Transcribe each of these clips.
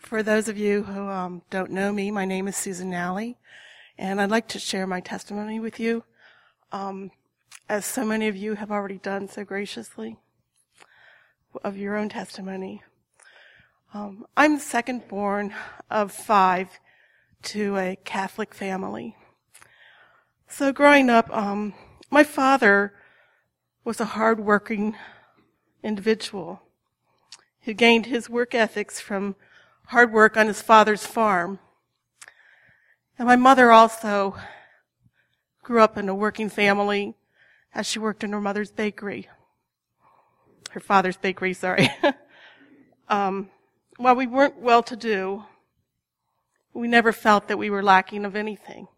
For those of you who don't know me, my name is Susan Nally, and I'd like to share my testimony with you, as so many of you have already done so graciously, of your own testimony. I'm the second born of 5 to a Catholic family. So growing up, my father was a hard-working individual who gained his work ethics from hard work on his father's farm. And my mother also grew up in a working family as she worked in her mother's bakery. Her father's bakery, sorry. While we weren't well-to-do, we never felt that we were lacking of anything.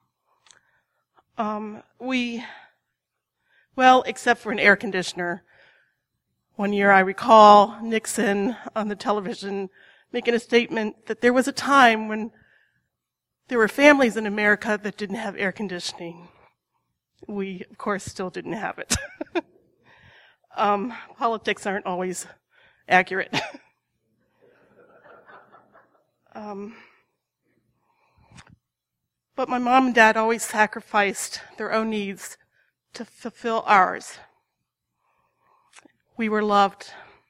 Except for an air conditioner. One year I recall Nixon on the television making a statement that there was a time when there were families in America that didn't have air conditioning. We, of course, still didn't have it. Politics aren't always accurate. But my mom and dad always sacrificed their own needs to fulfill ours. We were loved.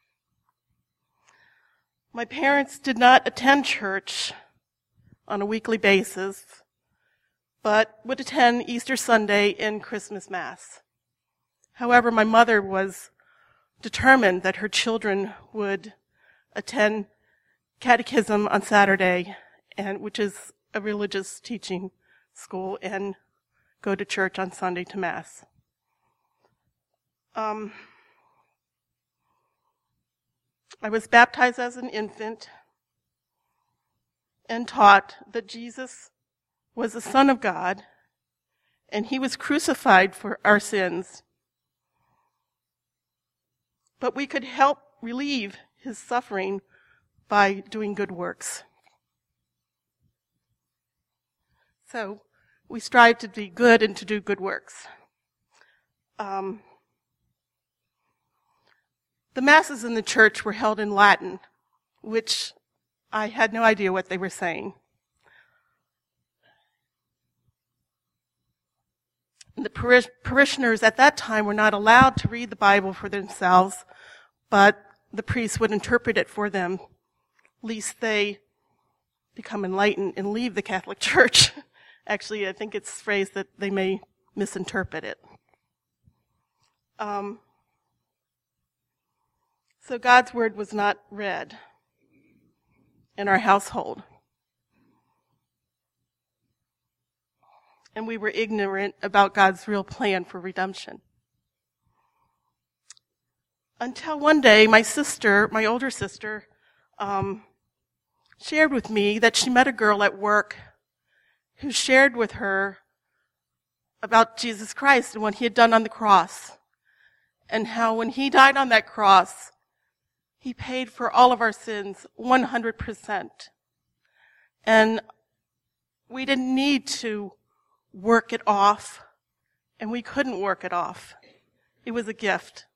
My parents did not attend church on a weekly basis, but would attend Easter Sunday and Christmas Mass. However, my mother was determined that her children would attend catechism on Saturday, which is a religious teaching school, and go to church on Sunday to Mass. I was baptized as an infant and taught that Jesus was the Son of God and he was crucified for our sins. But we could help relieve his suffering by doing good works. So we strive to be good and to do good works. The masses in the church were held in Latin, which I had no idea what they were saying. The parishioners at that time were not allowed to read the Bible for themselves, but the priests would interpret it for them, lest they become enlightened and leave the Catholic Church. Actually, I think it's phrased that they may misinterpret it. So God's word was not read in our household. And we were ignorant about God's real plan for redemption. Until one day, my older sister, shared with me that she met a girl at work who shared with her about Jesus Christ and what he had done on the cross, and how when he died on that cross, he paid for all of our sins 100%. And we didn't need to work it off, and we couldn't work it off. It was a gift.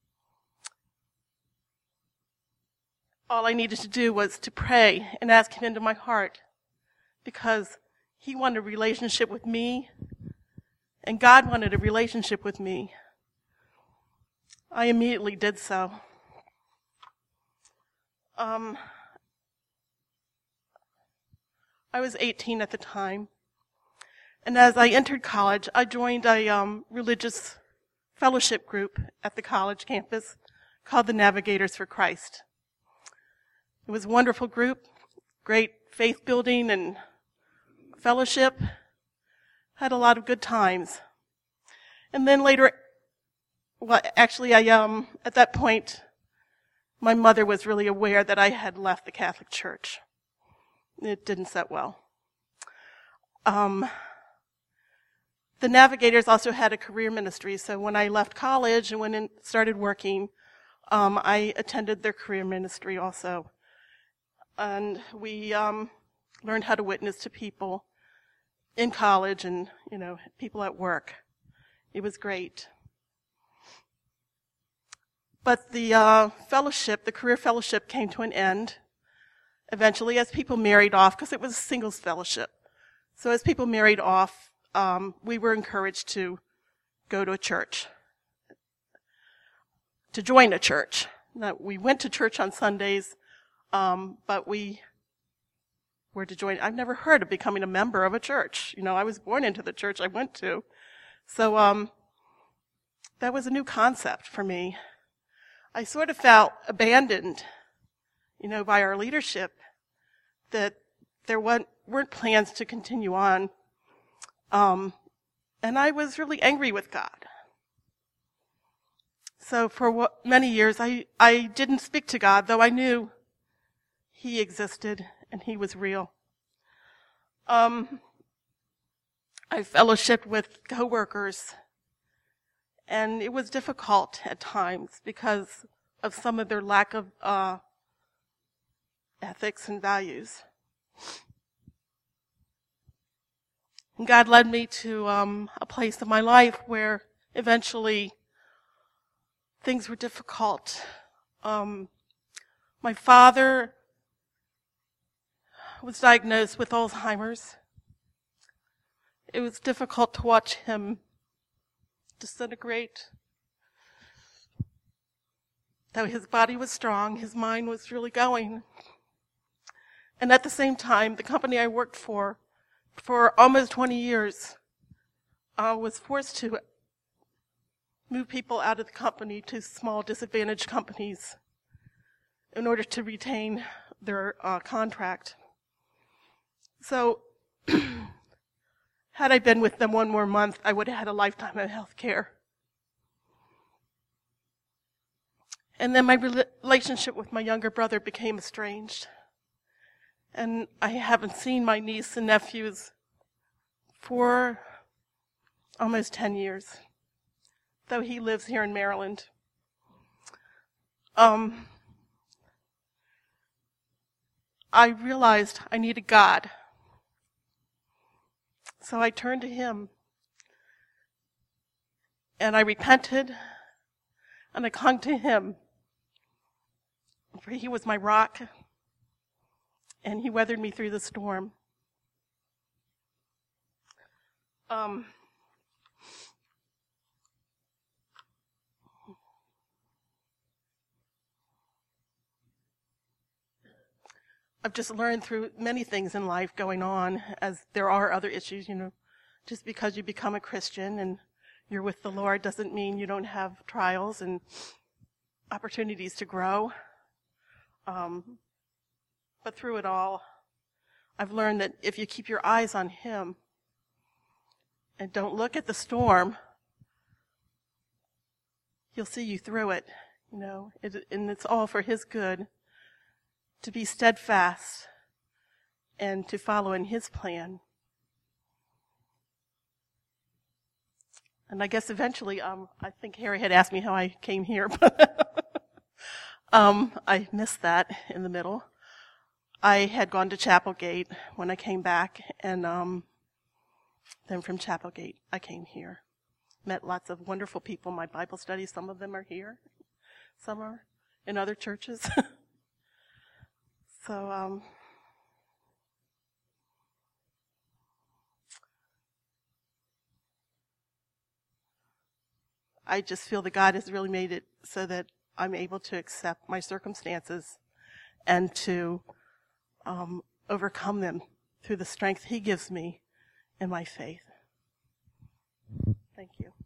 All I needed to do was to pray and ask him into my heart, because he wanted a relationship with me, and God wanted a relationship with me. I immediately did so. I was 18 at the time, and as I entered college, I joined a religious fellowship group at the college campus called the Navigators for Christ. It was a wonderful group, great faith building and fellowship, had a lot of good times. And then later, at that point, my mother was really aware that I had left the Catholic Church. It didn't set well. The Navigators also had a career ministry, so when I left college and went and started working, I attended their career ministry also. And we learned how to witness to people in college and, people at work. It was great. But the career fellowship came to an end, eventually, as people married off, because it was a singles fellowship, so as people married off, we were encouraged to go to a church, to join a church. Now, we went to church on Sundays, but we were to join. I've never heard of becoming a member of a church. I was born into the church I went to. So that was a new concept for me. I sort of felt abandoned, by our leadership, that there weren't plans to continue on. And I was really angry with God. So for many years, I didn't speak to God, though I knew He existed and He was real. I fellowshiped with coworkers, and it was difficult at times because of some of their lack of ethics and values. And God led me to a place in my life where eventually things were difficult. My father was diagnosed with Alzheimer's. It was difficult to watch him disintegrate. Though his body was strong, his mind was really going. And at the same time, the company I worked for almost 20 years, was forced to move people out of the company to small disadvantaged companies in order to retain their contract. So, had I been with them one more month, I would have had a lifetime of health care. And then my relationship with my younger brother became estranged. And I haven't seen my niece and nephews for almost 10 years, though he lives here in Maryland. I realized I needed God. So I turned to Him, and I repented, and I clung to Him, for He was my rock, and He weathered me through the storm. I've just learned through many things in life going on, as there are other issues, just because you become a Christian and you're with the Lord doesn't mean you don't have trials and opportunities to grow. But through it all, I've learned that if you keep your eyes on Him and don't look at the storm, He'll see you through it, and it's all for His good. To be steadfast and to follow in His plan. And I guess eventually, I think Harry had asked me how I came here, but I missed that in the middle. I had gone to Chapelgate when I came back, and then from Chapelgate I came here. Met lots of wonderful people in my Bible study. Some of them are here. Some are in other churches. So, I just feel that God has really made it so that I'm able to accept my circumstances and to overcome them through the strength He gives me in my faith. Thank you.